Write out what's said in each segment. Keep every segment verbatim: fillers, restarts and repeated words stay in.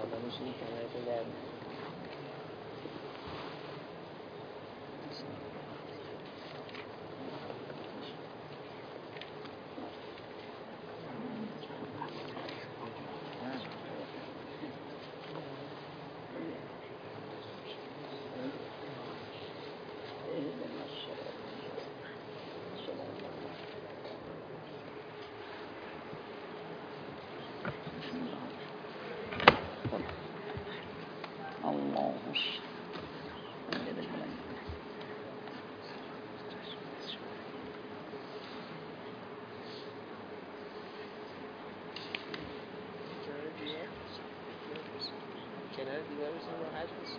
بالا میشینی کمرتو درد کنار دیوار بشین راحت بشین.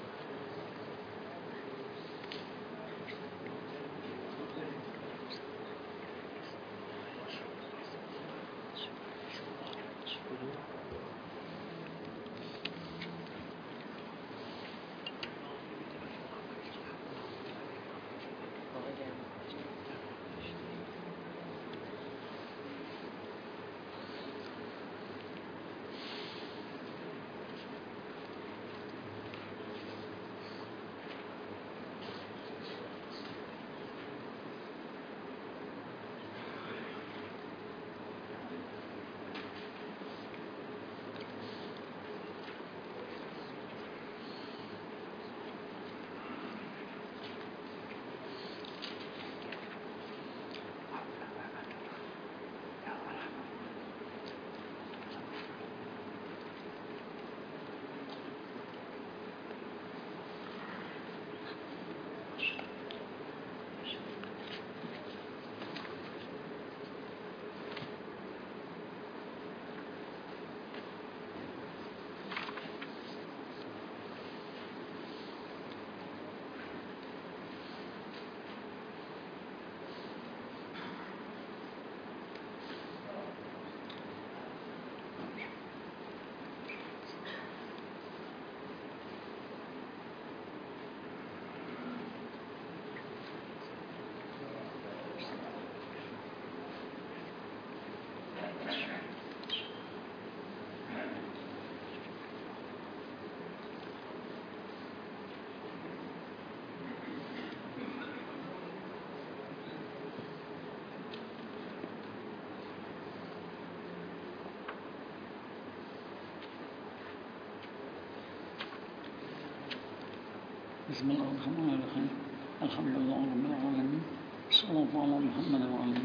بسم الله الرحمن الرحيم الحمد لله رب العالمين صلى الله على محمد وعلى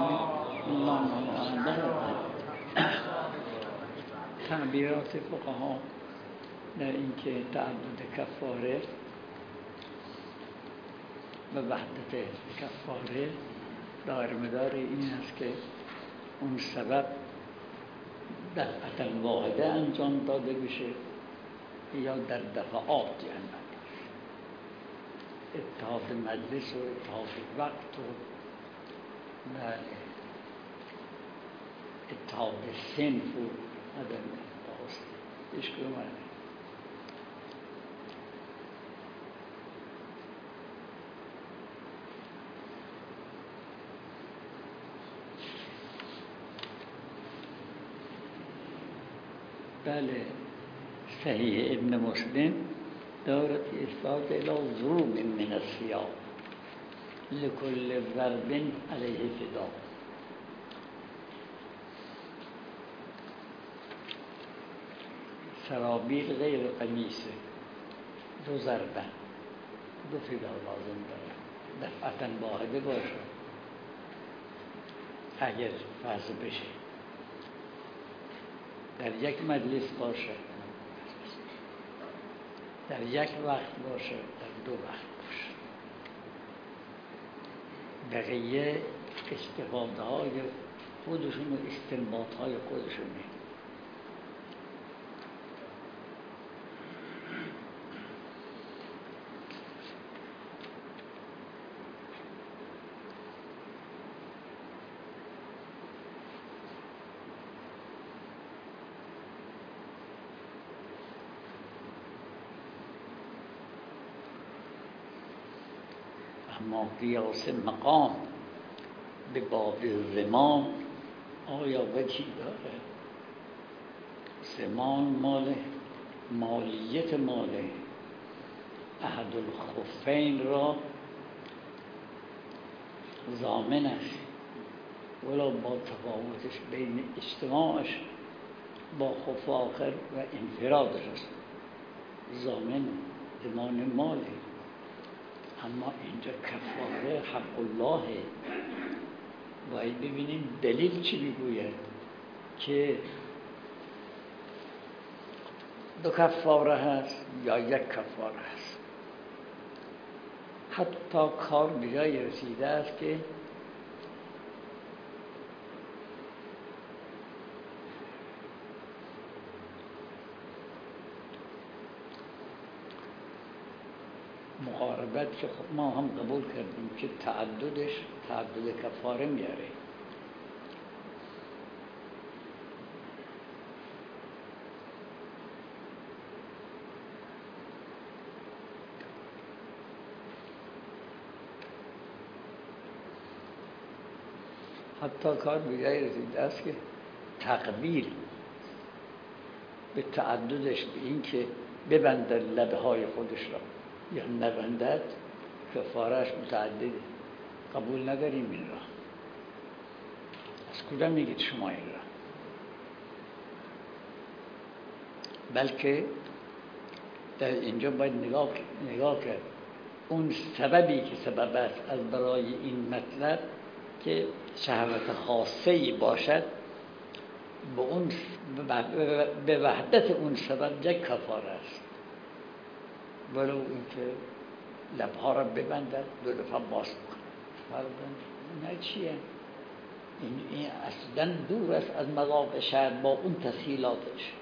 آله اللهم بارك. تعبیرات فقها در اینکه تعدد کفاره و وحدت کفاره دار مدار این است که اون سبب دفعة واحده انجام داده بشه یا در دفعات، یعنی اتحاد مجلس و اتحاد وقت و بله اتحاد صنف و عدم باست اشکال معنی. بله صحیح ابن مسلم دارت اثبات الى ضروب من الثياب لكل ضرب عليه فداء. سرابیل غیر قمیصه، دو ضربه دو فدا لازم داره، دفعتا واحده باشه اگر فرض بشه در یک مجلس باشه، در یک وقت باشه، در دو وقت باشه. بقیه استفاده های خودشون و استنباط های خودشونه. اما قیاس مقام به باب زمان آیا وجهی داره؟ زمان مال مالیت مال احد الخفین را ضامنش ولا با تفاوتش بین اجتماعش با خف آخر و انفرادش است، ضامن ضمان ماله. اما اینجا کفاره حق الله. باید ببینیم دلیل چی میگوید که دو کفاره هست یا یک کفاره هست. حتی کار به جای رسیده است که مقاربت که خب ما هم قبول کردیم که تعددش تعدد کفاره میاره. حتی کار به جای رسیده است که تقبیل به تعددش به این که ببندد لبه های خودش را یا نبندد کفارش متعدده. قبول نداریم این را. از کجا میگید شما این را؟ بلکه در اینجا باید نگاه, نگاه کرد اون سببی که سبب است از برای این مطلب که شهوت خاصه‌ای باشد، به اون به وحدت اون سبب یک کفاره است، ولو اینکه لبها را ببندد دو دفعه باز کنه. نه چیه؟ این, این اصلا دور است از مذاق شرع با اون تسهیلاتش.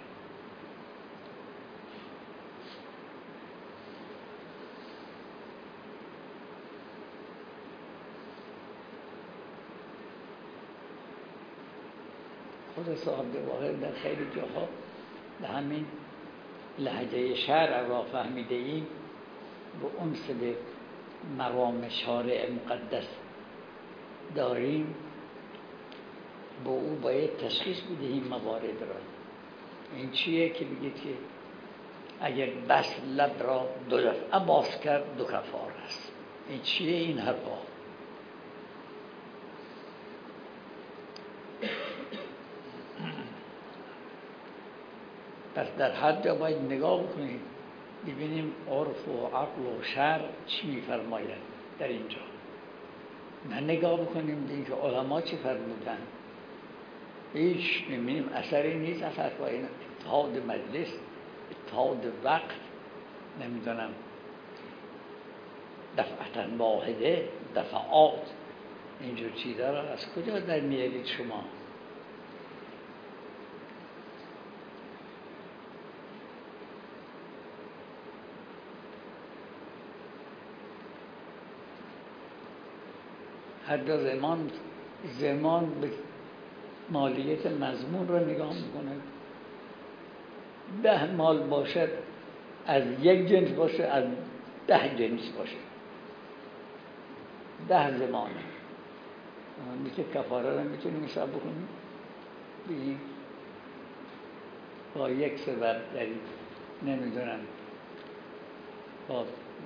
خود صاحب واقع در خیلی جاها به همین لهجه شرع را فهمیده ایم به اون سبب مرام شارع مقدس داریم، با او باید تشخیص بدهیم موارد را. این چیه که بگید که اگر بس لب را دو دفعه باز کرد دو کفاره است؟ این چیه این حرفا؟ پس در هر جا باید نگاه بکنیم ببینیم عرف و عقل و شرع چی میفرماید در اینجا. نه نگاه بکنیم ببینیم که علما چی فرمودن. هیچ میبینیم اثری نیست از حرفای این. اتحاد مجلس، اتحاد وقت، نمیدونم دفعتا واحده، دفعات، اینجور چیزا را از کجا در میارید شما؟ هر جا زمان زمان به مالیت مضمون را نگاه میکنه. ده مال باشد از یک جنس باشه، از ده جنس باشه، ده زمانه میشه کفاره را میتونیم حساب بکنیم. بگیم با یک سبب در نمیدونم با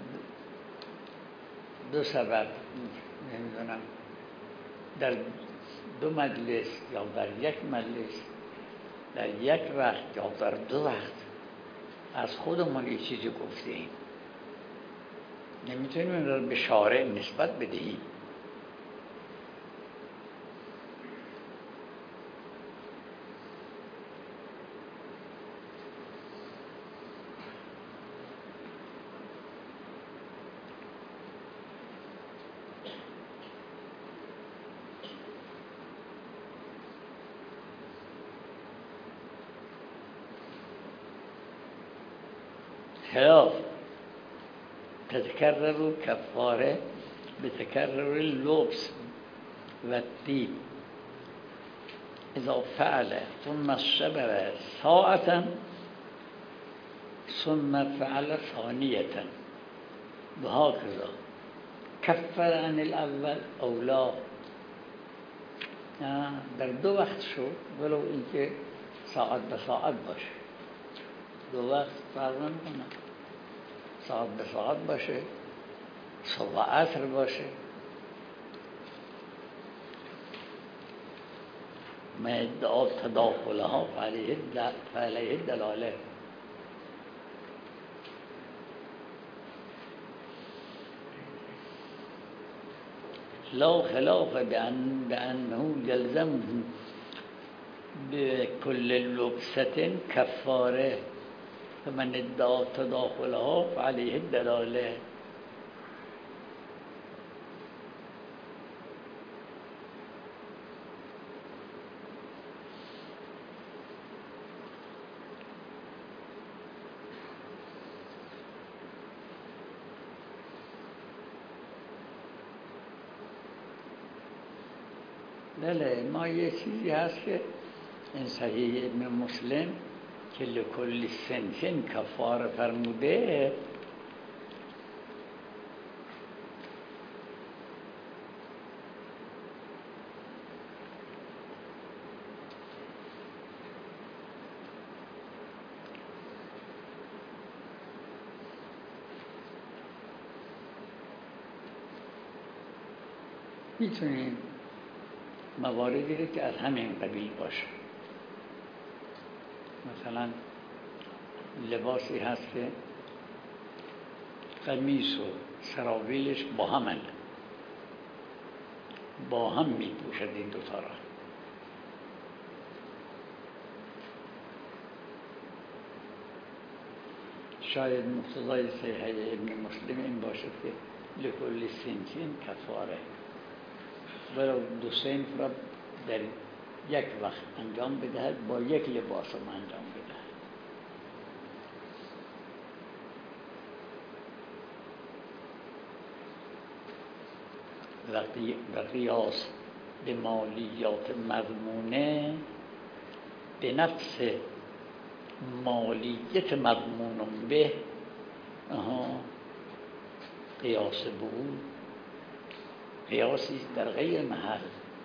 دو سبب نمیدونم در دو مجلس یا در یک مجلس در یک وقت یا در دو وقت از خودمون یه چیزی گفتیم، نمیتونیم این را به شارع نسبت بدهیم. خلاف تتكرر كفارة بتكرر اللبس والطيب إذا فعل ثم الشبه ساعة ثم فعل ثانية وهكذا كفر عن الأول أو لا. در دو وقت شد ولو اینکه ساعت به ساعت باشه. دو وقت فرق نمیکنه، ساعت به ساعت باشه، صبح عصر باشه. ما ادعا تداخلها فعلیه دلاله. لا خلاف بأن بأنه يلزم بكل لبسة كفاره فمن ادعا تداخلها فعليه الدلاله. بله، ما یه چیزی هست که این صحیح ابن مسلم که لکل سنفین کفاره فرموده، میتونیم مواردی رو که از همین قبیل باشه. مثلا لباسی هست که قمیص و سراویلش با هم با هم می پوشد این دوتا را. شاید مقتضای صحیح ابن مسلم این باشد که لکل سنفین کفاره، ولو دو صنف را در یک وقت انجام بدهد با یک لباس هم انجام بدهد. وقتی قیاس به مالیات مضمونه به نفس مالیت مضمون به قیاس بود، قیاسی در غیر محل.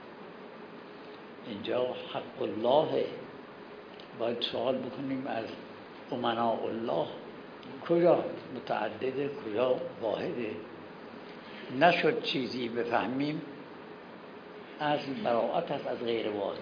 اینجا حق الله، باید سوال بکنیم از امناء الله کجا متعدده کجا واحده. نشد چیزی بفهمیم از براءت است از غیر واحد.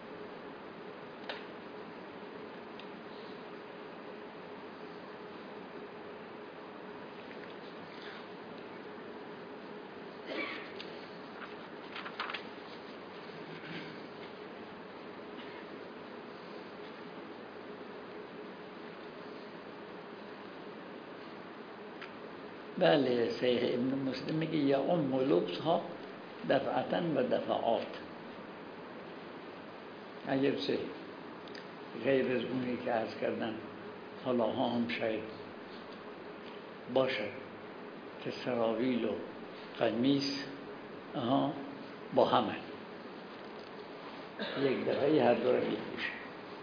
بله، صحیح ابن مسلم میگه یا ام لبس ها دفعتن و دفعات. اگر چه غیر از اونی که عرض کردن حالا ها هم شاید باشد که سراویل و قمیص با همه یک دفعه هر دو را میپوشه.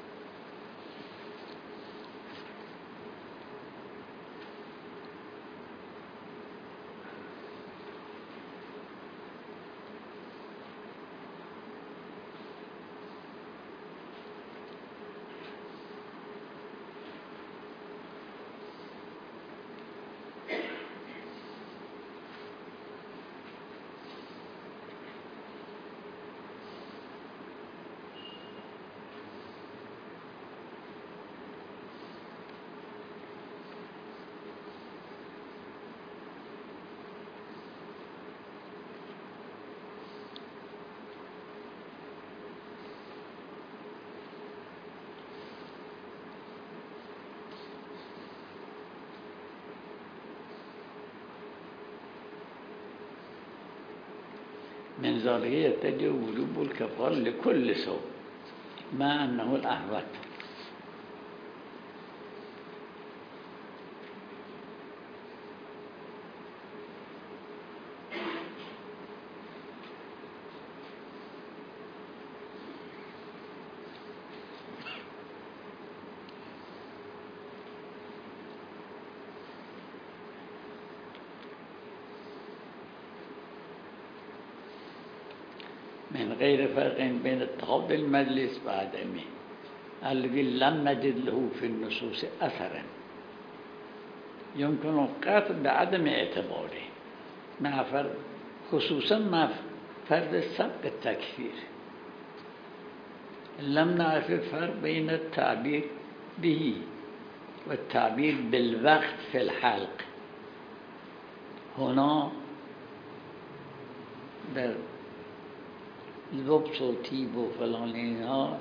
من ذلك يتجه وجوب الكفار لكل سوء مع أنه الأحوط. من غیر فرق بین اتخاذ المجلس و عدمه. الذي لم نجد له في النصوص اثرا يمكن القطع بعدم اعتباره مع فرد خصوصا مع فرد سبق التكفير. لم نعرف الفرق بين التعبير به والتعبير بالوقت في الحلق. هنا در لبس و تیب و فلان اینها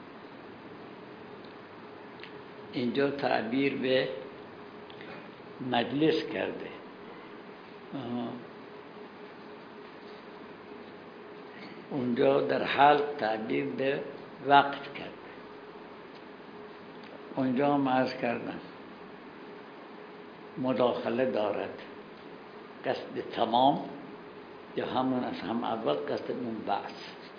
اینجا تعبیر به مجلس کرده، اونجا در حلق تعبیر به وقت کرده. اونجا هم عرض کردم مداخله دارد، قصد تمام یا همون از هم اول قصد اون بحث.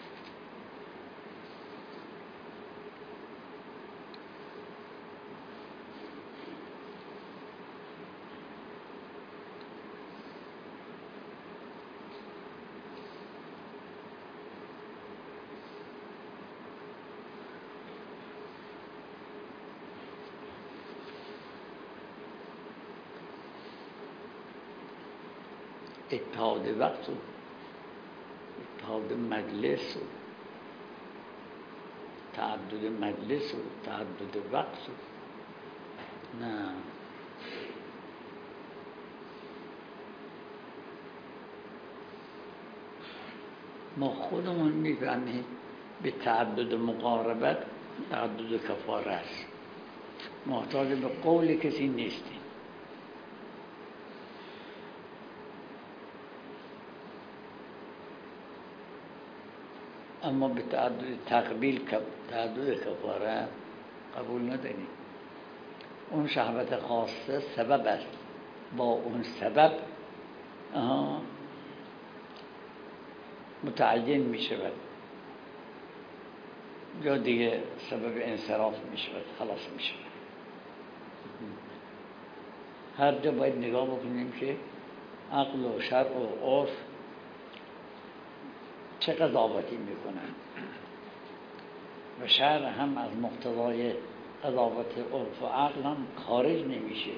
اتحاد وقت و اتحاد مجلس و تعدد مجلس و تعدد وقت و نه ما خودمون میفهمیم به تعدد مقاربت تعدد کفاره است، محتاج به قول کسی نیستیم. اما به تعدد تقبیل تعدد کفاره قبول نداریم. اون شهوت خاصه سبب است، با اون سبب آها متعین می شود یا دیگه سبب انصراف می شود، خلاص می شود. هر جا باید نگاه بکنیم که عقل و شرع و عرف چه قضاوتی میکنن و شرع هم از مقتضای قضاوت عرف و عقل هم خارج نمیشه.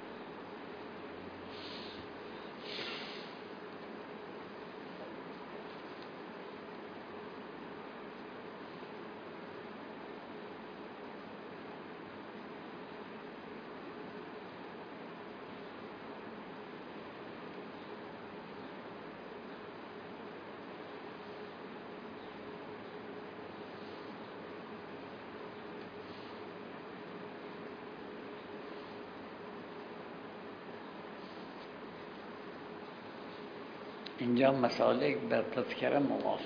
اینجا مسالک در تذکره موافقت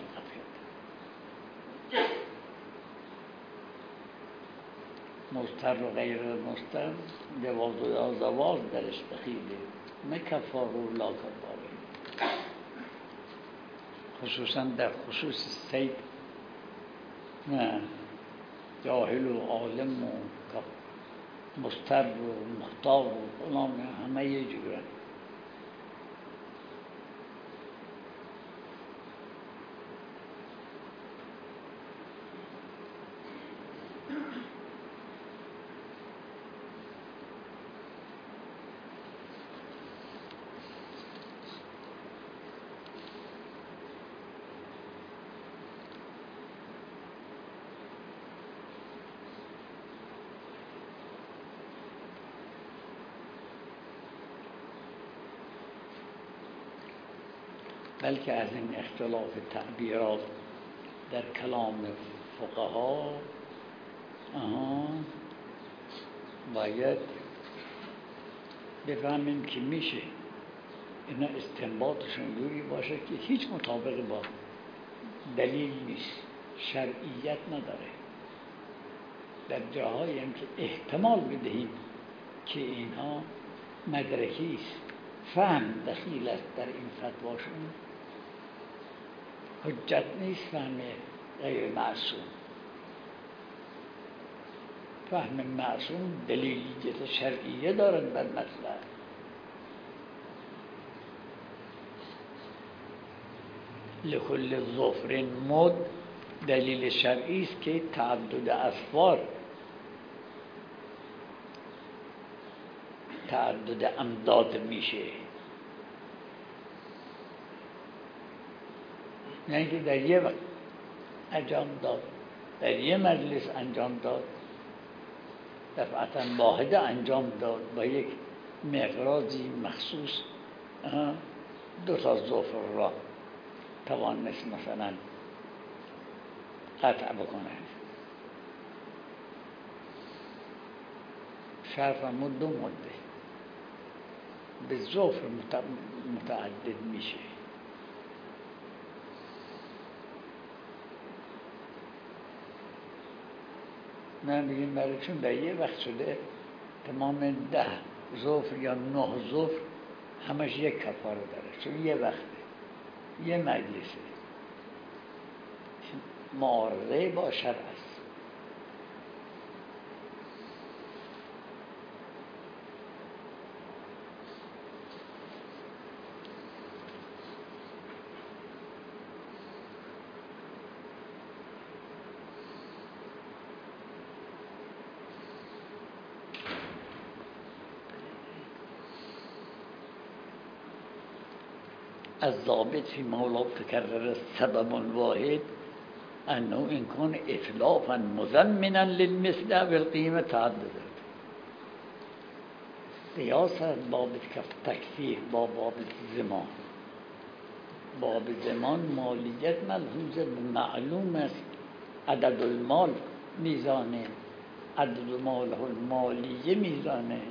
کرد. مضطر و غیر مضطر جواز و یا زواز درش دخیله، نه کفاره و لا کفاره. خصوصا در خصوص سید نه جاهل و عالم و مضطر و مختار و فلان همه یه جوره. بلکه از این اختلاف تعبیرات در کلام فقها باید بفهمیم که میشه اینا استنباطشون جوری باشه که هیچ مطابق با دلیل نیست، شرعیت نداره. در جاهایی هم که احتمال بدهیم که اینها مدرکی است، فهم دخیل است در این فتواشون، حجت نیست فهم غیر معصوم. فهم معصوم دلیلیت شرعیه دارد بر مطلب. لکل ظفر مد دلیل شرعی است که تعدد اسفار تعدد امداد میشه، نه اینکه در یه وقت انجام داد، در یه مجلس انجام داد، دفعتا واحده انجام داد با یک مقراضی مخصوص دو تا ظفر را توانست مثلا قطع بکنه. شرع فرمود دو مده به ظفر متعدد میشه. نه میگیم برای چون در یه وقت شده تمام ده ظفر یا نه ظفر همش یک کفاره داره، چون یه وقته، یه مجلسه، معارضه با شرع است. الضابط في مولا تكرر السبب واحد أنه إن كان إتلافا مزمنا للمثل بالقيمة تعدد. قیاس باب تکفیر با باب زمان. باب زمان مالیت ملحوظ معلوم است، عدد المال میزانه، عدد المال المالیه میزانه.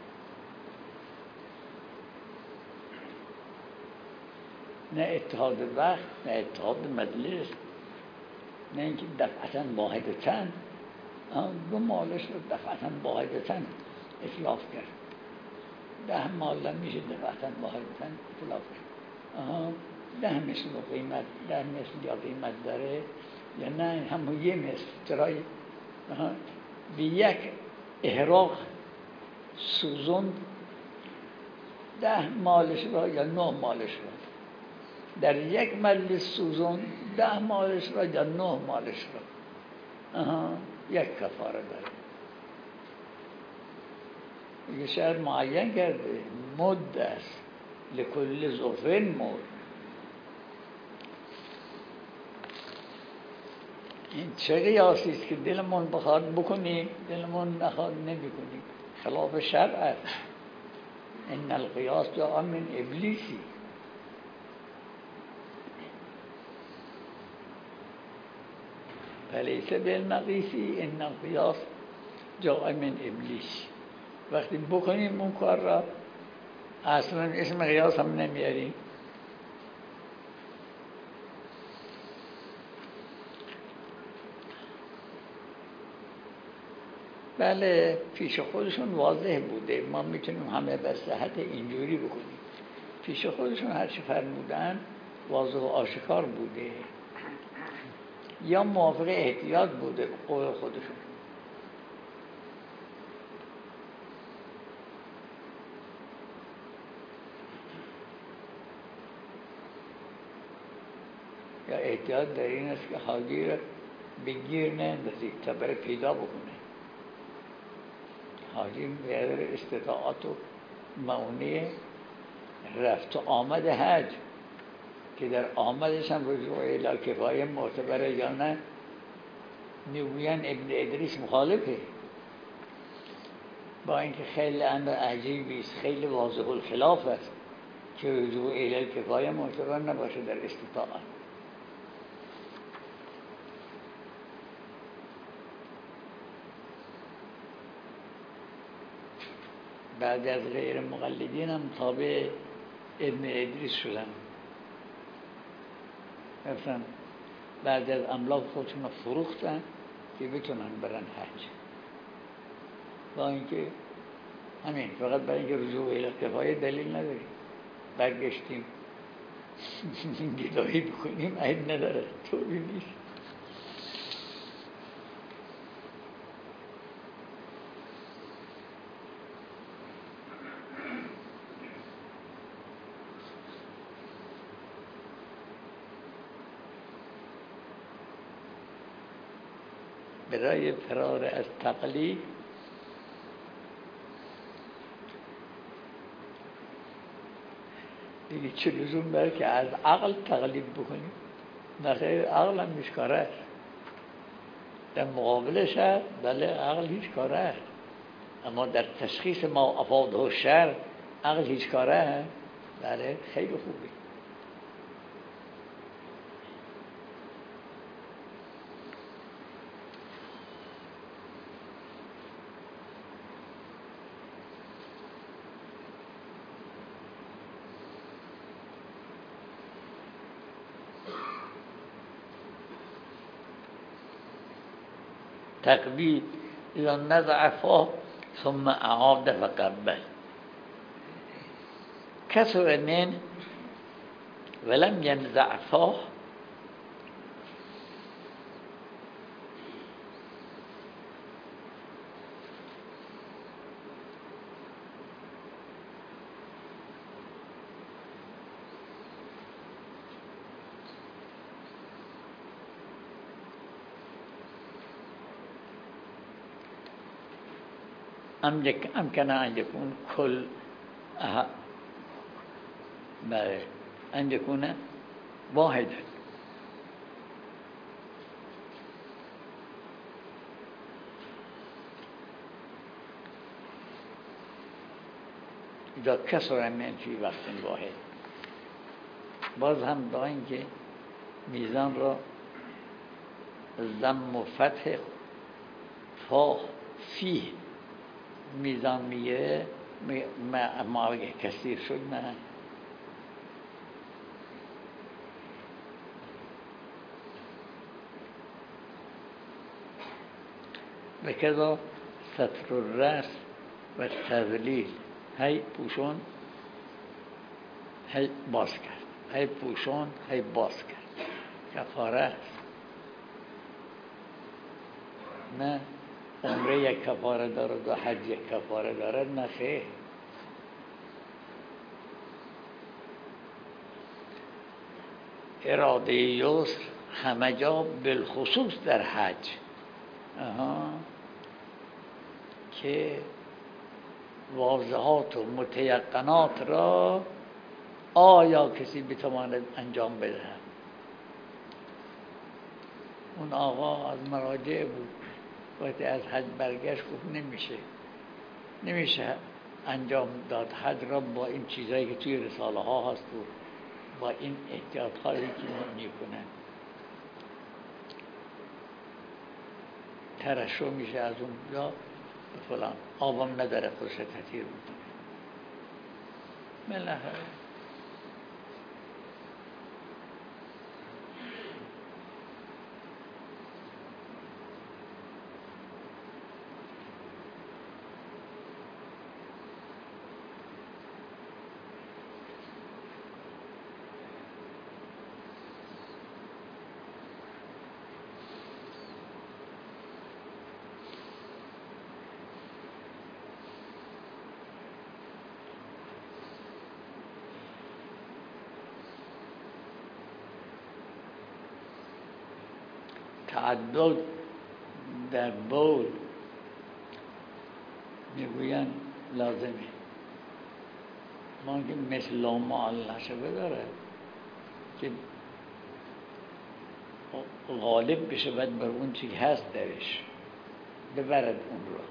نه اتحاد وقت، نه اتحاد مجلس، نه اینکه دفعتا واحدتن دو مالش رو دفعتا واحدتن اطلاف کرد. ده مال هم میشه دفعتا واحدتن اطلاف کرد. ده مثل قیمت، ده مثل یا قیمت داره یا نه همون یه مثل چرای به یک احراق سوزون ده مالش را یا نه مالش را، در یک مجلس سوزون ده مالش را یا نه مالش را، آها یک کفاره داره. یه شهر معین کرده مد است، لکل ظفر مد. این چه قیاسی است که دلمون بخواد بکنیم دلمون نخواد نمی کنیم، خلاف شرع است. ان القیاس جاء من ابلیسی. فلیس بالمقیسی ان القیاس جاء من ابلیس. وقتی بکنیم اون کار را اصلا اسم قیاس هم نمیاریم. بله پیش خودشون واضح بوده، ما میتونیم همه به صحت اینجوری بکنیم. پیش خودشون هرچی فرمودن واضح و آشکار بوده، یا موافق احتیاط بوده قول خودشون. یا احتیاط در این است که حاجی را بگیر نندازید تا برای پیدا بکنه. حاجی بیادر استطاعت و معونه رفت و آمد حج که در آمدش هم رجوع الی کفایه معتبره یا نه، میگوین ابن ادریس مخالفه، با اینکه خیلی امر عجیبی است، خیلی واضح الخلاف است که رجوع الی کفایه معتبر نباشه در استطاعت. بعد از غیر مقلدین هم تابع ابن ادریس شدن، مثلا بعد از املاک خودشون رو فروختن که بتونن برن حج، با اینکه همین فقط برای اینکه رجوع الی کفایه دلیل نداریم برگشتیم گدایی بکنیم عیب نداره، طوری نیست. برای فرار از تقلید دیگه چه لزوم داره که از عقل تقلید بکنیم؟ نخیر، عقل هم هیچ کاره است. در مقابلش هست، بله عقل هیچ کاره است، اما در تشخیص ما افاده و شر عقل هیچ کاره است. بله خیلی خوبه. تقبیل اذا نزع فاه ثم اعاد فقبل کسر من ولم ینزع فاه امکن ان یکون کل بله ان یکون واحد اذا کسر من فی وقت واحد. باز هم با اینکه میزان را ضم و فتح فا فیه میزان میگیره، ما اگه کثیر شد نه و کذا ستر الرأس و تذلیل، هی پوشون هی باز کرد، هی پوشون هی باز کرد، کفاره است. نه عمره یک کفاره دارد و حج یک کفاره دارد، نه خیر. اراده یسر همه جا بالخصوص در حج آها. که واضحات و متیقنات را آیا کسی بتواند انجام بده؟ اون آقا از مراجع بود، وقتی از حج برگشت گفت نمیشه نمیشه انجام داد حج را با این چیزایی که توی رساله ها هست و با این احتیاط هایی که میکنن. ترشح میشه از اون یا فلان، آبم نداره خودش تطهیر میکنه. ملحه تعدد در بول میگوین لازمه، ما که مثل لا معلل شبه داره که غالب بشه باید بر اون چی هست درش ببرد اون رو.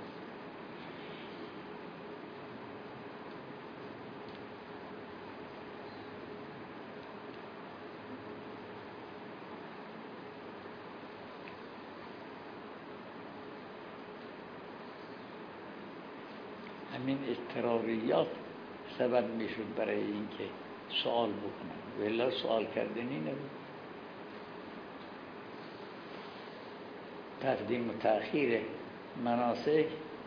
همین اضطراریات سبب میشد برای اینکه سوال بکنن، ولی سوال کردنی نبود. تقدیم و تأخیر مناسک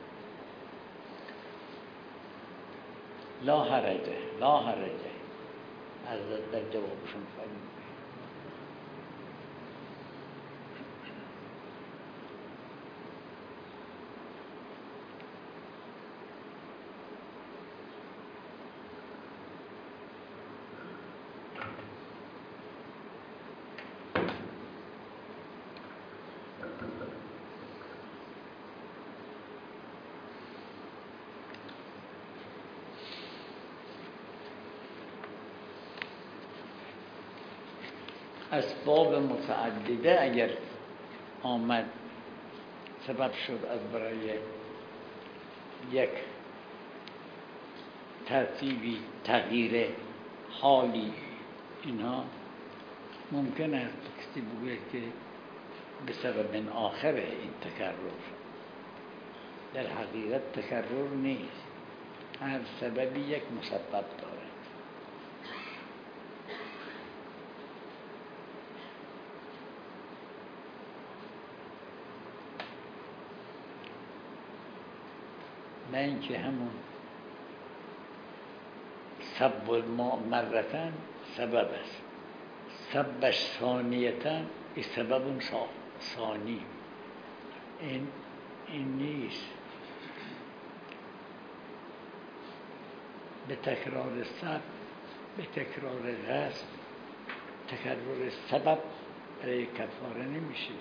لا حرجه لا حرجه از در جوابشون فرمود. اسباب متعدده اگر آمد سبب شد از برای یک ترتیبی تغییر حالی، اینها ممکن است کسی بگوید که به سبب آخر این تکرر، در حقیقت تکرر نیست، هر سببی یک مسبب دارد. نه اینکه همون سب الماء مرتن سبب است، سبش ثانیتن ای سبب ثانی، این این نیست. به تکرار سب، به تکرار غصب، تکرار سبب برای کفاره نمیشه.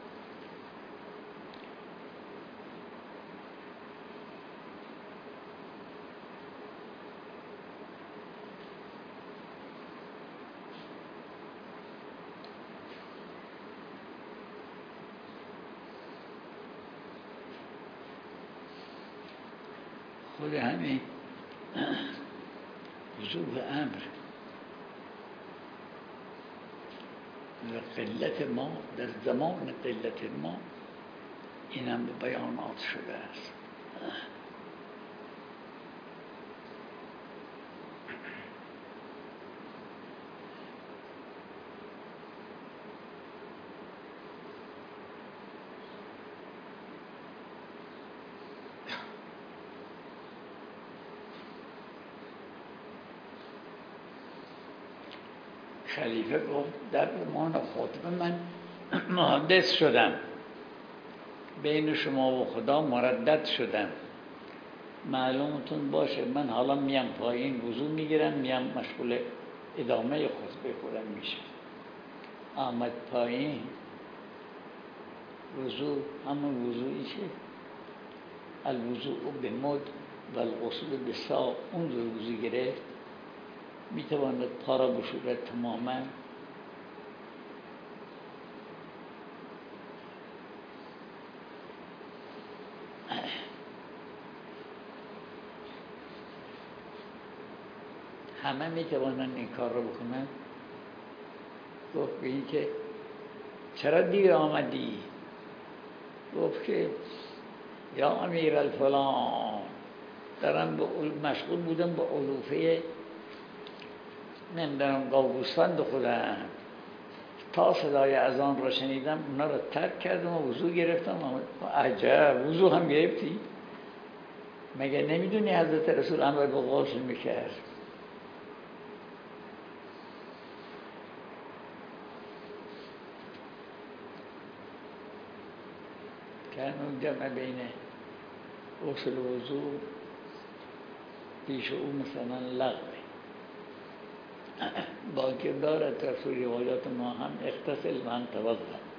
خود همین وضوح امر و قلت ما در زمان قلت ما این هم به بیانات شده است. خلیفه گفت در زمان خطبه من محدث شدم، بین شما و خدا مردد شدم، معلومتون باشه من حالا میم پایین وضو میگیرم، میم مشغول ادامه خطبه خودم میشم. آمد پایین وضو همون وضوعی که الوضوء بمد و الغسل بساق، اون وضو گرفت، میتواند پا را بشورد تماما. همه میتوانند این کار را بکنند. گفت به این که چرا دیر آمدی؟ گفت که یا امیر الفلان دارم مشغول بودم با علوفه نمیدونم گاوگوسفند خودم، تا صدای اذان را شنیدم اونا را ترک کردم و وضو گرفتم. عجب وضو هم گرفتی؟ مگه نمیدونی حضرت رسول امر به غسل میکرد؟ کان جمع بین غسل و وضو پیش او مثلا لغوه، با که دارد در سوی روایات ما هم اغتسل من توضا.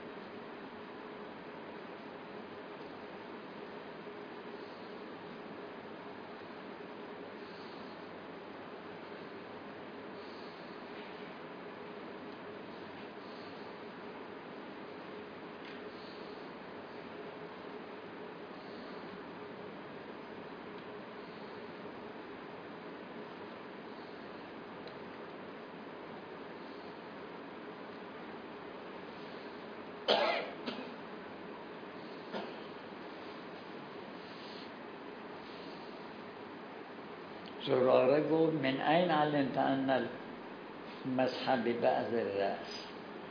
زراره گفت من این علمت ان المسح ببعض الرأس؟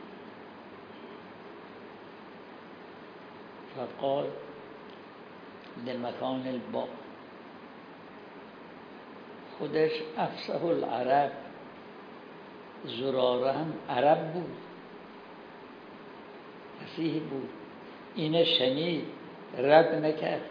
فقال لمکان الباء. خودش افصح العرب، زراره هم عرب بود، فصیح بود، اینه شنید رد نکرد.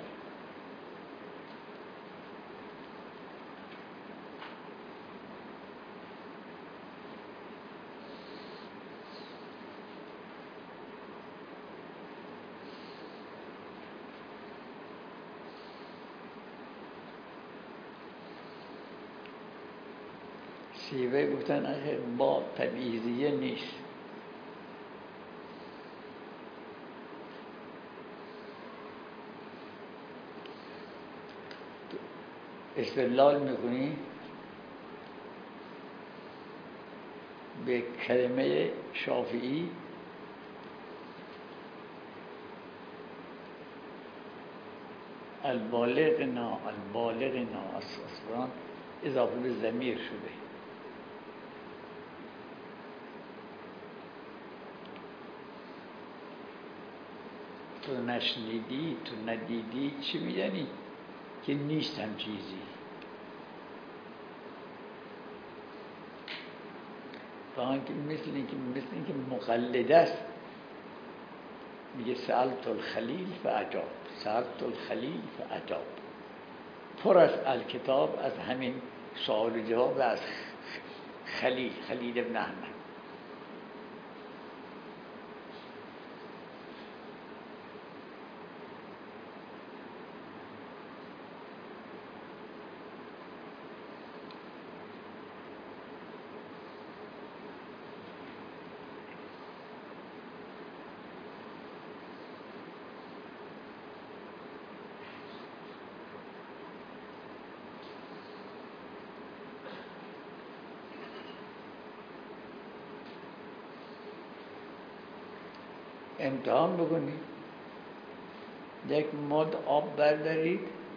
سیوه گفتن اخه با تبعیضیه نیست، استدلال میکنی به کلمه شافعی البالغنا البالغنا اصلا اضافه به ضمیر شده. تو نشنیدی، تو ندیدی، چی میدانی؟ که نیست هم چیزی. فهم که مثل اینکه مثل اینکه مقلد است. میگه سألت الخلیل فاجاب، سألت الخلیل فاجاب. پر از الکتاب از همین سوال و جواب از خلیل خلیل ابن احمد. امتحان بکنید، یک مد آب بردارید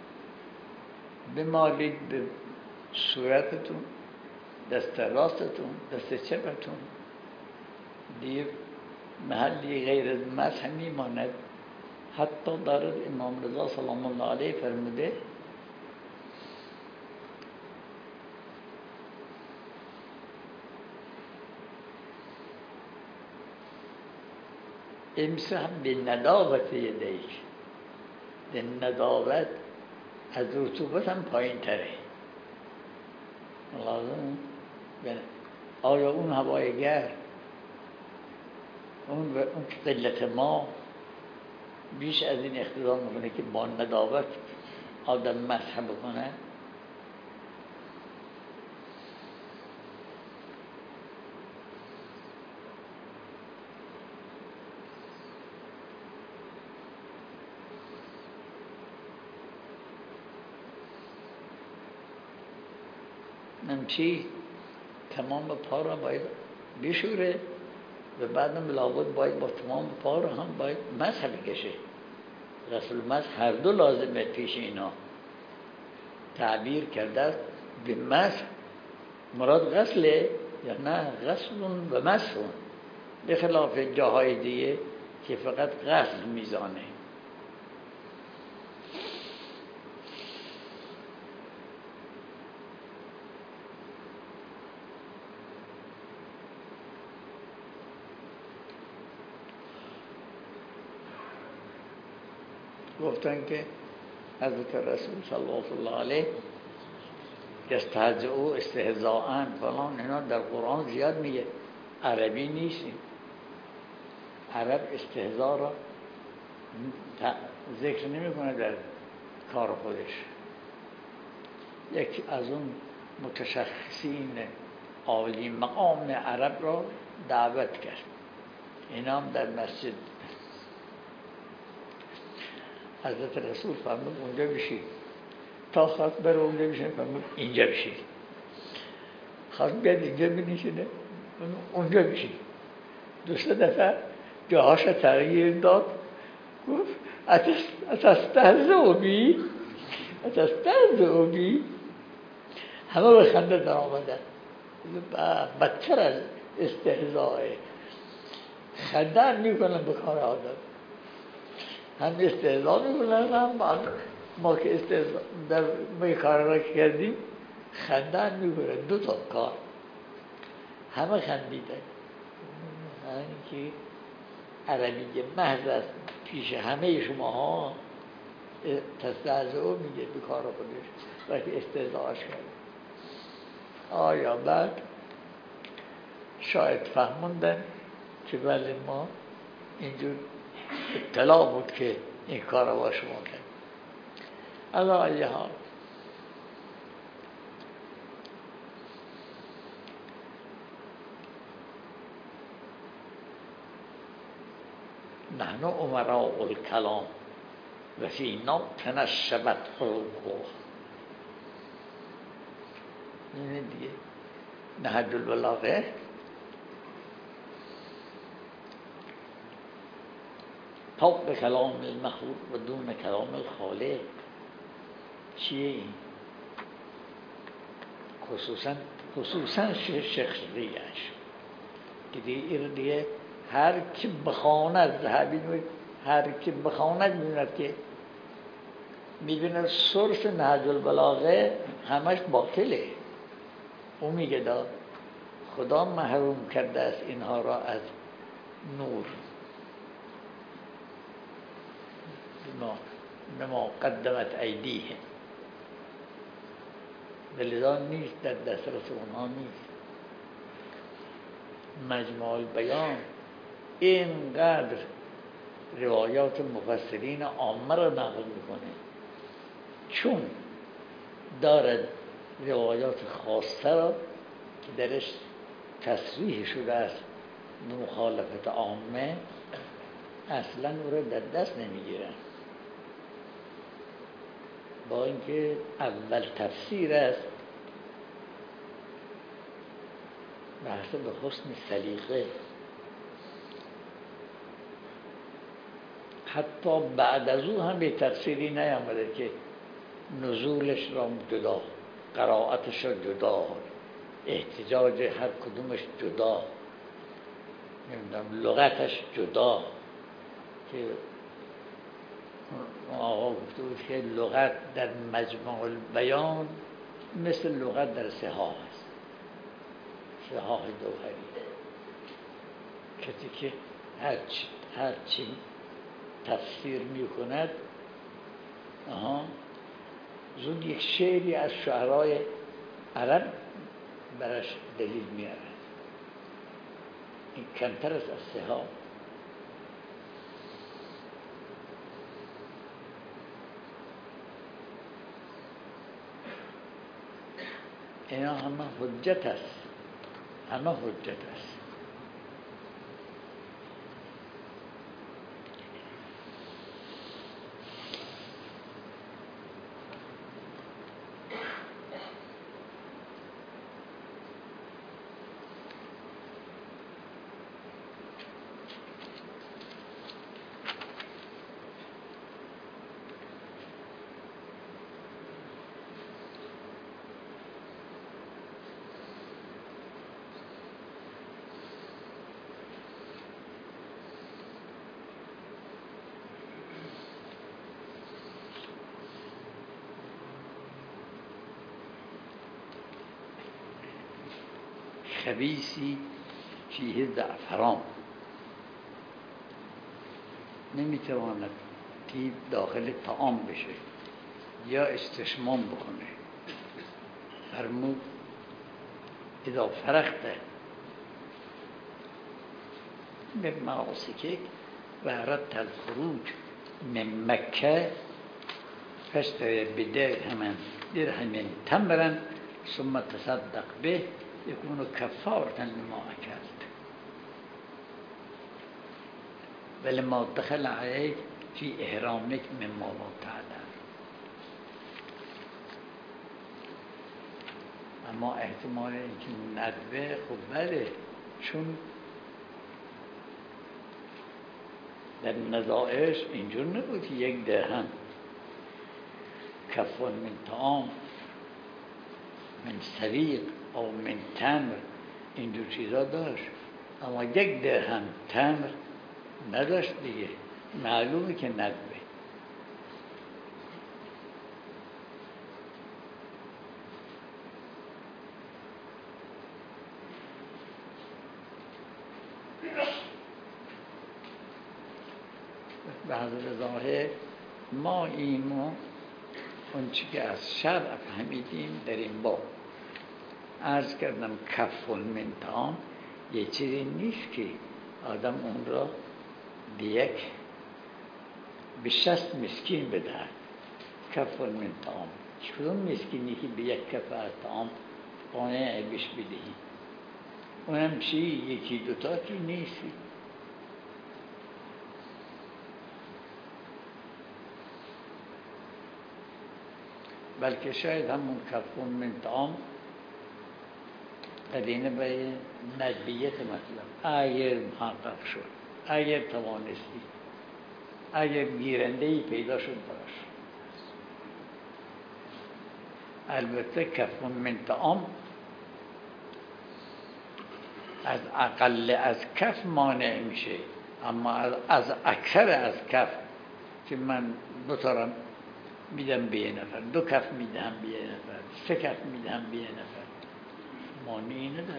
بمالید به صورتتون، دست راستتون، دست چپتون، دیگه محلی غیر از مسح میماند. حتی دارد امام رضا سلام الله علیه فرموده امسح به نداوت یدیک، به نداوت از رطوبت هم پایین تره. آیا اون هوای گرم، اون اون قلت ما بیش از این اقتضا میکنه که با نداوت آدم مسح بکنه؟ نمچی تمام پا را باید بشوره و بعدم لابد باید با تمام پا را هم باید مسح بکشه. غسل مسح هر دو لازمه. پیش اینا تعبیر کرده است به مسح مراد غسله یا نه غسل و مسح، به خلاف جاهای دیگه که فقط غسل میزانه. گفتن که حضرت رسول صلی الله علیه یستهزئ استهزاء فلان، اینا در قرآن زیاد میگه. عربی نیستیم، عرب استهزاء را ذکر نمیکنه در کار خودش. یکی از اون متشخصین عالی مقام عرب را دعوت کرد، اینا هم در مسجد. حضرت رسول فرمود اونجا بشید، تا خواست بره اونجا بشید فرمود اینجا بشید، خواست بیاد اینجا بنشینه اونجا بشید. دو سه دفعه جاهاش تغییر داد، گفت اتستهزئ بی اتستهزئ بی. همه به خنده در آمدن. بدتر از استهزاء، خنده میکنن به کار آدم، هم استهزا میکنن هم بعد ما که استهزا در ما کار را کردیم خنده میکنن. دو تا کار همه خندیدن. این که عربی محض است پیش همه شما ها تستهزئ میگه به کار خودش وقتی استهزاش کرد. آیا بعد شاید فهموندن که ولی ما اینجور اطلاع بود که این کار را با شما کرد. علی ای حال نحن امراء الکلام و فینا تنشبت حروفه. اینه دیگه نهج البلاغه فوق کلام المخلوق و دون کلام الخالق. چیه این؟ خصوصا خصوصا شخصیش که دیگه دیگه هر کی بخواند ذهبی هر کی بخواند می‌بیند که می‌بیند سورس نهج البلاغه همش باطله. او میگه دا خدا محروم کرده است اینها را از نور بما قدمت ایدیهم، ولذا نیست در دسترس اونها نیست. مجموع البیان اینقدر روایات مفسرین عامه را نقل میکنه چون دارد روایات خاصه را که درش تصریح شده است به مخالفت عامه اصلا او را در دست نمیگیرن، با اینکه اول تفسیر است بحث به حسن سلیقه. حتی بعد از او هم به تفسیری نیامده که نزولش را جدا، قرائتش را جدا، احتجاج هر کدومش جدا، نمیدونم لغتش جدا، که آقا گفته بود که لغت در مجموع البیان مثل لغت در صحاح است، صحاح دوهری. کسی که هر چی, هر چی تفسیر می کند آها زود یک شعری از شعرهای عرب برش دلیل می آورد. این کمتر است از صحاح. اینا همه حجت است، همه حجت است. خبیثی فیه زعفران، نمیتواند تیب داخل طعام بشه یا استشمام بکنه. فرمود اذا فرغت من مناسکک و اردت الخروج من مکه فاشتری بدرهم درهم تمرا ثم تصدق به یکون کفارة لما اکلت ولما دخل علیک فی احرامک مما لا تعلم. اما احتمال اینکه ندوه خب بله، چون در نظائرش اینجور نبود که یک درهم کفون من طعام من سریق او من تمر اینجور چیزا داشت، اما یک درهم تمر نداشت دیگه، معلومه که ندوه. به حضرت ظاهر ما اینو اون چی که از شرع فهمیدیم در این باب عرض کردم. کف من طعام یه چیزی نیست که آدم اون را به یک به شصت مسکین بدهد. کف من طعام کدوم مسکینی که به یک کف از طعام قانع بش بدهی؟ اونم چی یکی دوتا که نیست، بلکه شاید همون کف من طعام قرینه به ندبیت مطلب. اگر محقق شد، اگر توانستی، اگر گیرنده‌ای پیدا شد براش. البته کف من طعام از اقل از کف مانع میشه، اما از اکثر از کف که من دو تا میدم به یه نفر، دو کف میدم به یه نفر، سه کف میدم به یه نفر، مانعی نداره.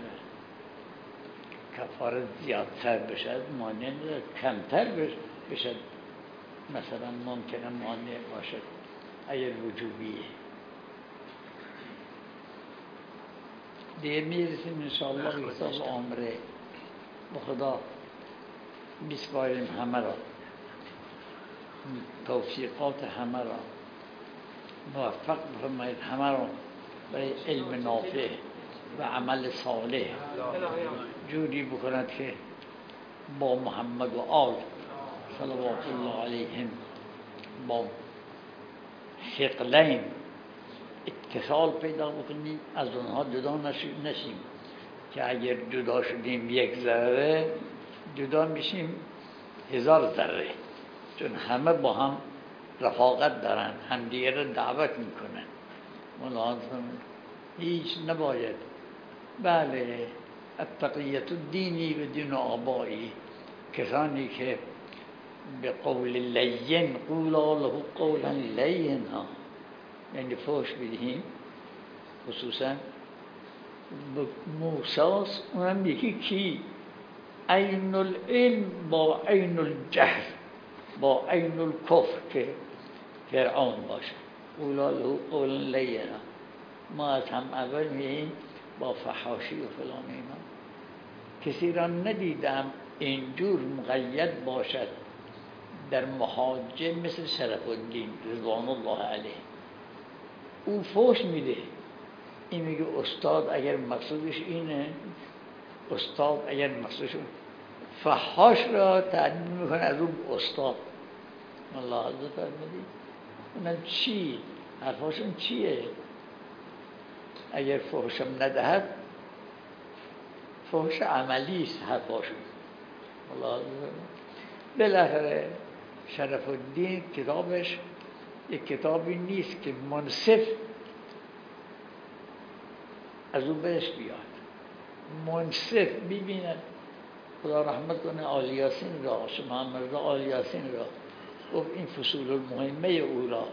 کفارت زیادتر بشد مانع نداره، کمتر بشد مثلا ممکنه مانع باشد اگر وجوبیه. دیگه میرسیم انشاءالله به حساب عمره. به خدا میسپاریم همه را، توفیقات همه را موفق بفرمایید، همه را برای علم نافع و عمل صالح جوری بکند که با محمد و آل صلوات الله علیهم با ثقلین اتصال پیدا بکنیم، از اونها جدا نشیم که اگر جدا شدیم یک ذره جدا میشیم هزار ذره، چون همه با هم رفاقت دارن، همدیگه را دعوت میکنن. ملاحظه هیچ نباید. بله التقیت الدینی و دین آبایی، کسانی که به قول لین قولا له قولا لینا، یعنی فوش بدهیم، خصوصا به موساس، اونم یکی کی؟ عین العلم با عین الجهل با عین الکفر که فرعون باشه. قولا له قولا لینا. ما از هم اول میگیم با فحاشی و فلان اینا. کسی را ندیدم اینجور مقید باشد در محاجه مثل شرف الدین رضوان الله علیه. او فوش میده، این میگه استاد اگر مقصودش اینه، استاد اگر مقصودش فحاش را تعدیل میکنه از اون استاد. ملاحظه فرمودید؟ اونم چی؟ حرفاشون چیه؟ اگر فحشم ندهد فحش عملی است حرفاشون. ملاحظه فرمودید؟ بالاخره شرف الدین کتابش یک کتابی نیست که منصف از اون بهش بیاد، منصف ببیند. خدا رحمت کنه آل یاسین را، محمد رضا آل یاسین را، گفت این فصول المهمه او را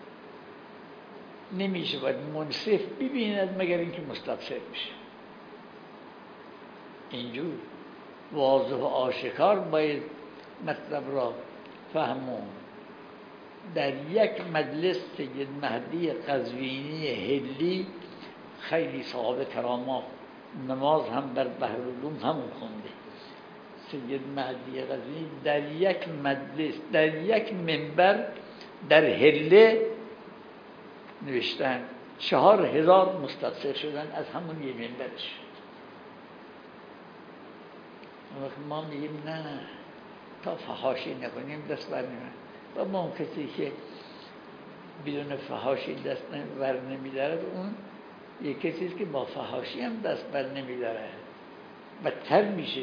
نمیشه باید منصف ببیند مگر اینکه مستبصر بشه. اینجور واضح و آشکار باید مطلب را فهمون. در یک مجلس سید مهدی قزوینی هلی خیلی صاحب کرامات، نماز هم در بحرالعلوم همون خونده. سید مهدی قزوینی در یک مجلس، در یک منبر در هله نوشتن چهار هزار مستبصر شدن از همون یه منبرش. ما میگیم نه، تا فحاشی نکنیم دست بر نمیم. و ما کسی که بدون فحاشی دست بر نمیدارد، اون یک کسیست که با فحاشی هم دست بر نمیدارد، بدتر میشه.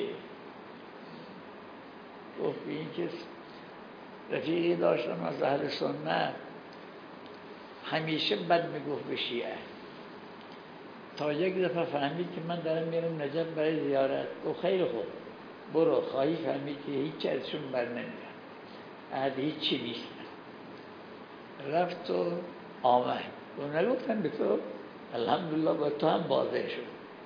گفت این کس رفیقی داشتم از اهل سنت، همیشه بد میگفت به شیعه، تا یک دفعه فهمید که من دارم میرم نجف برای زیارت. گفت خیلی خوب برو، خواهی فهمید که هیچ ازشون بر نمیاد، اهل هیچ چی نیست. رفت و آمد و نگفتن به تو الحمدلله با تو هم واضح شد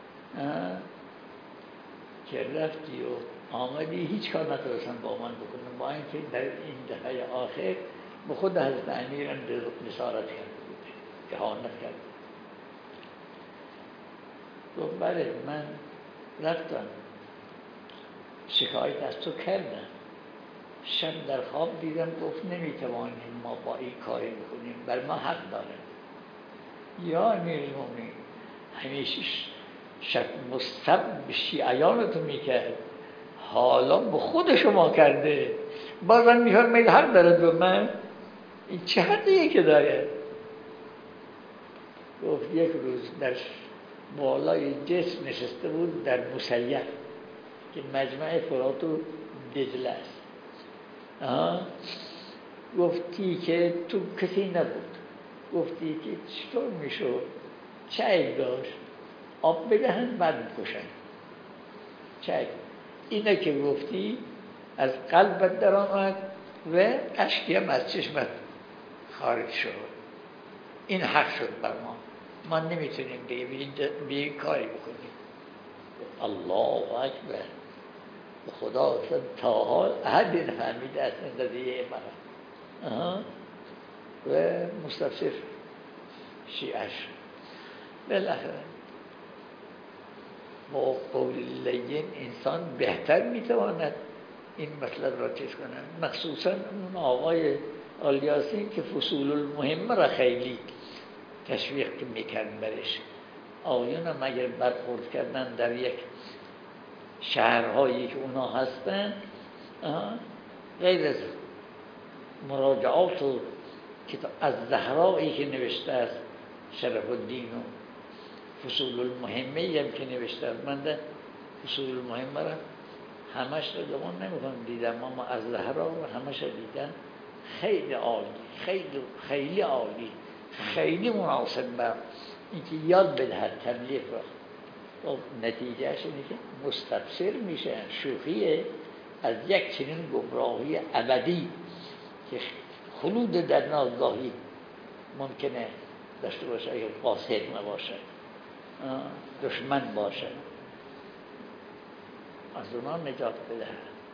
که رفتی و آمدی هیچ کار نتونستن با من بکنن، با اینکه در این دفعه آخر به خود حضرت امیر هم نصارت کرده بود، اهانت کرد. گفت بله من رفتم شکایت از تو کردم، شب در خواب دیدم، گفت نمیتوانیم ما با این کاری بکنیم، بر ما حق داره. یا امیرالمومنین همیشه شک مستب به شیعیانتو میکرد، حالا به خود شما کرده، بازم میفرمایید حق داره به من؟ این چه حقیه که داره؟ گفت یک روز در بالای جسم نشسته بود در مسیح که مجمع فرات و دجله است. آه. گفتی که تو کسی نبود، گفتی که چطور میشد، چه عیب داشت، آب بدهن بعد میکشن، چه عیب. اینه که گفتی از قلبت در آمد و اشکی هم از چشمت خارج شد. این حق شد بر ما، ما نمیتونیم دیگه به این کاری بکنیم. الله اکبر، خدا اصلا تا حال احدی نفهمیده از زندگی مرا و مستفسر شیعش. بالاخره با قول لین انسان بهتر میتواند این مطلب را چیز کنند، مخصوصا اون آقای آلیاسین که فصول المهم را خیلی تشویق میکرد برش. آقایون هم اگر برخورد کردن در یک شهرهایی که اونا هستن، غیر از مراجعات و از زهرایی که نوشته است شرف الدین و فصول المهمه هم که نوشته است، من ده فصول المهمه را همش را دمون نمیکنم دیدم، اما از زهرا را همش را دیدم. خیلی عالی، خیلی خیلی عالی، خیلی مناسب با اینکه یاد بدهد تبلیغ را. و نتیجهش اینه که مستبصر میشه. شوخیه از یک چنین گمراهی ابدی که خلود در نازگاهی ممکنه داشته باشه اگر قاصد نباشه، دشمن باشه، از اونا نجات بده.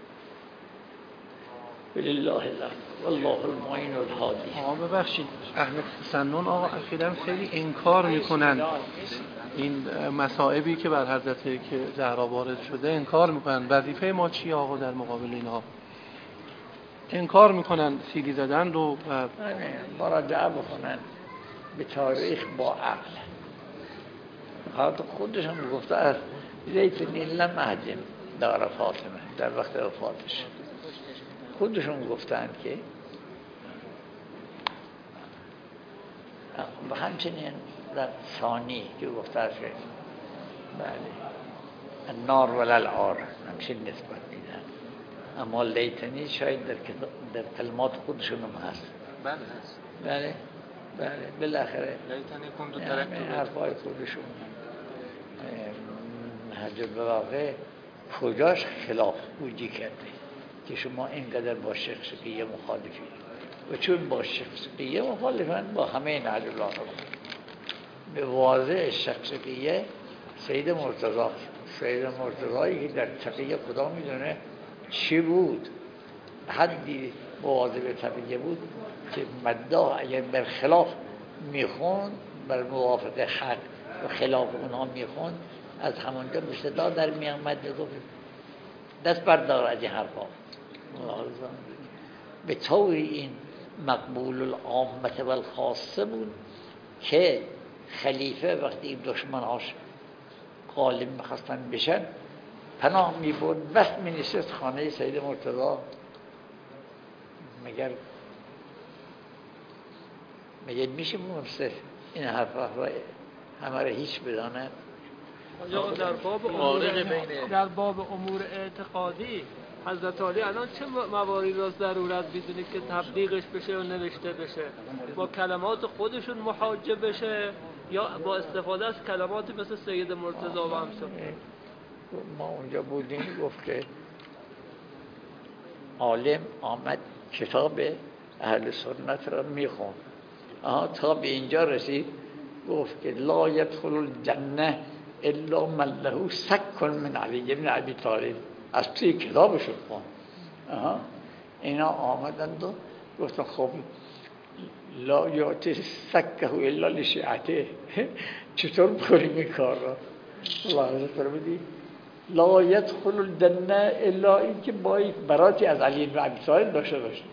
ولله الحمد والله المعین الهادی. آقا ببخشید، احمد سنون آقا اخیراً خیلی انکار میکنن این مصائبی که بر حضرت که زهرا وارد شده، انکار میکنن. وظیفه ما چیه آقا در مقابل اینها؟ انکار میکنن سیدی زدن رو و مراجعه بکنن به تاریخ با عقل. حتی خودشون گفته از لیتنی لم اهدم دار فاطمه در وقت وفاتش، خودشون گفتن که و همچنین در ثانی که گفته است که بله النار وللعار همچنین نسبت میدن، اما لیتنی شاید در, در کلمات خودشون هم هست. بله هست. بله بله بالاخره لیتنی کن دو یعنی حرفای خودشون حجر بواقع کجاش خلاف گویی کرده که شما اینقدر با شیخ سقیه مخالفید، و چون با شیخ سقیه مخالفند با همه نهج الله به واضح شیخ سقیه سید مرتضی سید مرتضی که در تقیه خدا میدونه چی بود، حدی مواظب تقیه بود که مدعا اگر بر خلاف میخون بر موافق حق و خلاف اونها میخون از همونجا به صدا در میامد میگفت دست بردار از این حرفا. به طوری این مقبول العامه و الخاصه بود که خلیفه وقتی این دشمناش غالب میخواستن بشن پناه میبرد، بس مینشست خانه سید مرتضی. مگر مگر میشه منصف این حرفا را همه را هیچ بدانه؟ در باب امور در باب امور اعتقادی حضرت علی الان چه مواردی را ضرورت می‌دونید که تبلیغش بشه و نوشته بشه؟ با کلمات خودشون محاجه بشه یا با استفاده از کلماتی مثل سید مرتضی و امثال؟ ما اونجا بودیم گفت که عالم آمد کتاب اهل سنت را میخوند، تا به اینجا رسید گفت که لا يدخل الجنه الا من له سک من علی ابن ابی طالب. از توی کتابشون خوند. اینا آمدند و گفتن خب لا یعطی سکه الا لشیعته، چطور بکنیم این کار را؟ الله عزیز فرمودی لا يدخل الجنه الا این که با یک براتی از علی ابن ابی طالب داشته باشه.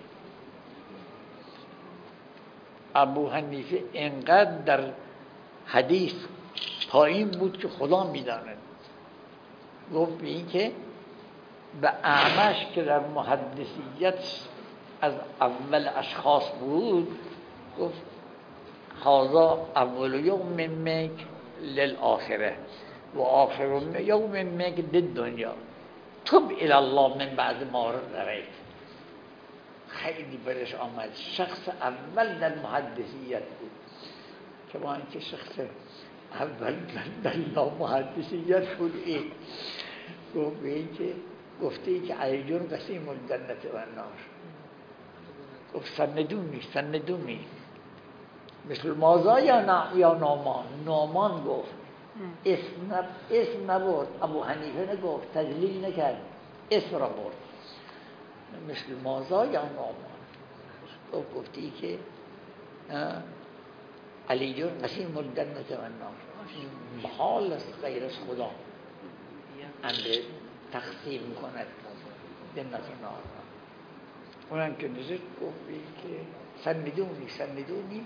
ابو حنیفه اینقدر در حدیث پایین بود که خدا میداند، گفت به این که به اعمش که در محدثیت از اول اشخاص بود گفت هذا اول یوم منک للآخره و آخر یوم مگد دنیا تب الى الله من بعد ما رأیت. خیلی برش آمد. شخص اول در محدثیت بود که با اینکه شخص اول در نامحدثیت بود. این گفت به این که گفته ای که علی جون قسیم الجنت و النار. گفت سندونی سندونی مثل مازا یا نا یا نامان. نامان گفت اسم نب... اسم نبرد. ابو حنیفه نگفت، تدلیل نکرد، اسم را برد. مثل مازا یا نامان. گفت گفته ای که علی جون قسیم الجنت و النار. محال است غیر از خدا امر تقسیم کند جنت و نار. اونم که نزد گفت که سندونی سندونی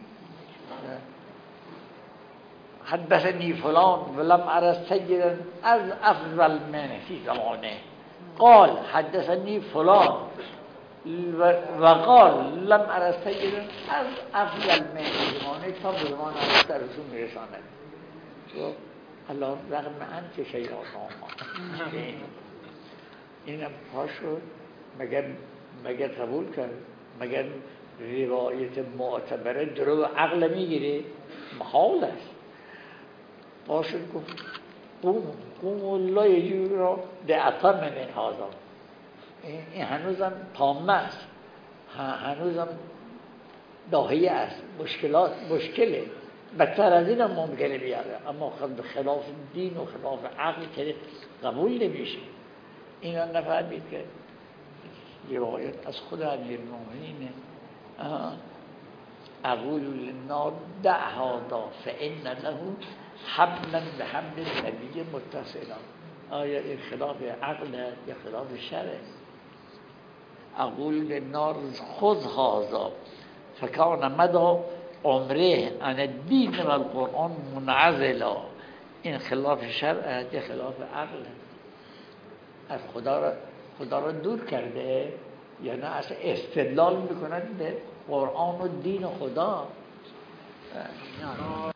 حدثنی فلان ولم ارى سیدا از افضل منه فی زمانه قال حدثنی فلان و قال لم ارى سیدا از افضل منه فی زمانه تا به زمان از در رسول میرساند. الله رغم انت شیئا ناما. اینم پا شد مگر مگر قبول کرد؟ مگر روایت معتبره درو عقل میگیره؟ محال است. پا شد گفت قوم قوم الله یجور را دعتا من هذا. این هنوزم تامه است، هنوزم داهیه است، مشکلات مشکله، بدتر از این هم ممکنه بیاره، اما خلاف دین و خلاف عقل که قبول نمیشه. اینا نفهمید که روایت از خود امیرالمومنین اقول للنار دع هذا فإن له حبلا بحبل النبی متصلا. آیا این خلاف عقل یا خلاف شرع؟ اقول للنار خذ هذا فکان مدى عمره عن الدین و القرآن منعزلا. این خلاف شرع یا خلاف عقل؟ از خدا را خدا را دور کرده یا نه اصلا استدلال میکنند به قرآن و دین و خدا؟